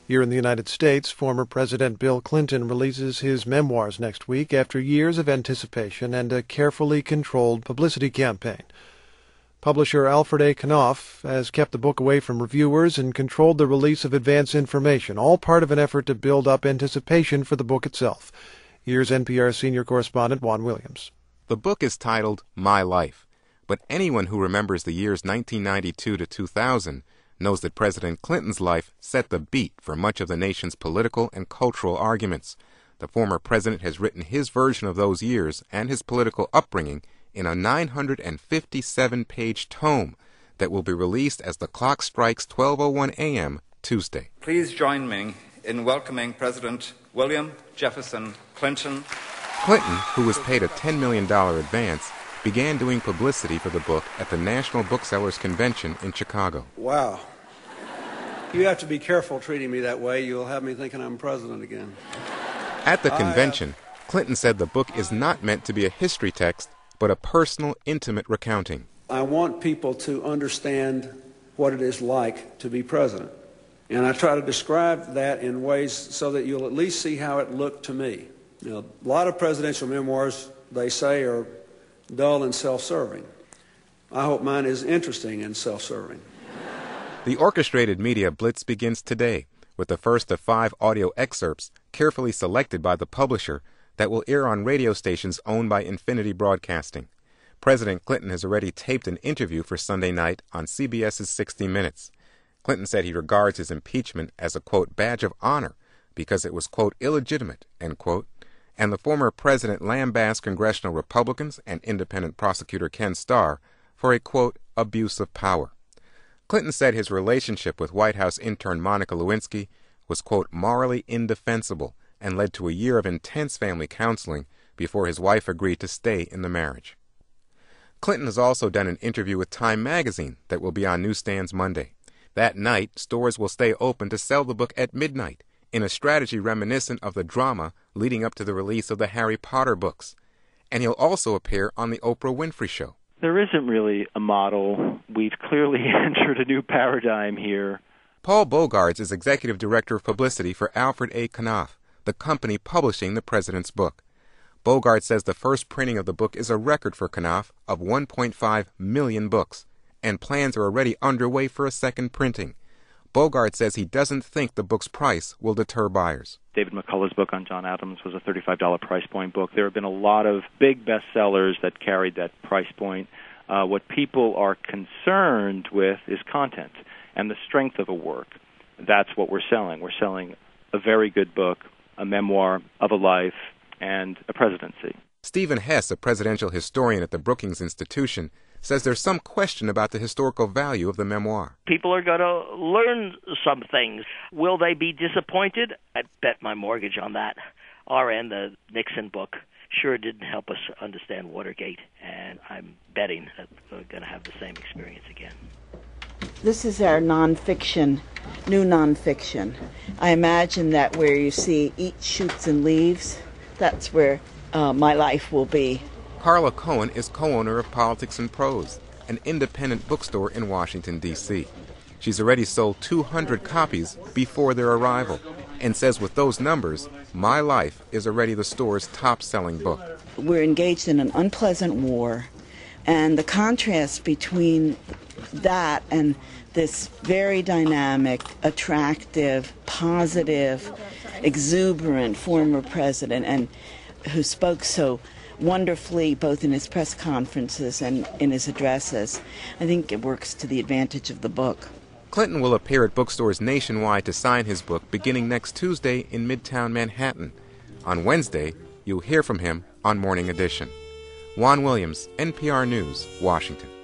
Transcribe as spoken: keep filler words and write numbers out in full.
Here in the United States, former President Bill Clinton releases his memoirs next week after years of anticipation and a carefully controlled publicity campaign. Publisher Alfred A. Knopf has kept the book away from reviewers and controlled the release of advance information, all part of an effort to build up anticipation for the book itself. Here's N P R senior correspondent Juan Williams. The book is titled My Life, but anyone who remembers the years nineteen ninety-two to two thousand knows that President Clinton's life set the beat for much of the nation's political and cultural arguments. The former president has written his version of those years and his political upbringing in a nine hundred fifty-seven page tome that will be released as the clock strikes twelve oh one a m Tuesday. Please join me in welcoming President William Jefferson Clinton. Clinton, who was paid a ten million dollars advance, began doing publicity for the book at the National Booksellers Convention in Chicago. Wow. You have to be careful treating me that way. You'll have me thinking I'm president again. At the convention, I, uh, Clinton said the book is not meant to be a history text, but a personal, intimate recounting. I want people to understand what it is like to be president. And I try to describe that in ways so that you'll at least see how it looked to me. You know, a lot of presidential memoirs, they say, are dull and self-serving. I hope mine is interesting and self-serving. The orchestrated media blitz begins today with the first of five audio excerpts carefully selected by the publisher that will air on radio stations owned by Infinity Broadcasting. President Clinton has already taped an interview for Sunday night on C B S's sixty minutes. Clinton said he regards his impeachment as a, quote, badge of honor because it was, quote, illegitimate, end quote, and the former president lambasted congressional Republicans and independent prosecutor Ken Starr for a, quote, abuse of power. Clinton said his relationship with White House intern Monica Lewinsky was, quote, morally indefensible and led to a year of intense family counseling before his wife agreed to stay in the marriage. Clinton has also done an interview with Time magazine that will be on newsstands Monday. That night, stores will stay open to sell the book at midnight, in a strategy reminiscent of the drama leading up to the release of the Harry Potter books. And he'll also appear on the Oprah Winfrey Show. There isn't really a model. We've clearly entered a new paradigm here. Paul Bogarts is executive director of publicity for Alfred A. Knopf, the company publishing the president's book. Bogarts says the first printing of the book is a record for Knopf of one point five million books, and plans are already underway for a second printing. Bogarts says he doesn't think the book's price will deter buyers. David McCullough's book on John Adams was a thirty-five dollars price point book. There have been a lot of big bestsellers that carried that price point. Uh, what people are concerned with is content and the strength of a work. That's what we're selling. We're selling a very good book, a memoir of a life, and a presidency. Stephen Hess, a presidential historian at the Brookings Institution, says there's some question about the historical value of the memoir. People are going to learn some things. Will they be disappointed? I'd bet my mortgage on that. R N, the Nixon book, sure didn't help us understand Watergate, and I'm betting that we're going to have the same experience again. This is our nonfiction, new nonfiction. I imagine that where you see Eat, Shoots, and Leaves, that's where uh, my life will be. Carla Cohen is co-owner of Politics and Prose, an independent bookstore in Washington, D C She's already sold two hundred copies before their arrival and says with those numbers, My Life is already the store's top-selling book. We're engaged in an unpleasant war, and the contrast between that and this very dynamic, attractive, positive, exuberant former president, and who spoke so wonderfully both in his press conferences and in his addresses. I think it works to the advantage of the book. Clinton will appear at bookstores nationwide to sign his book beginning next Tuesday in Midtown Manhattan. On Wednesday, you'll hear from him on Morning Edition. Juan Williams, N P R News, Washington.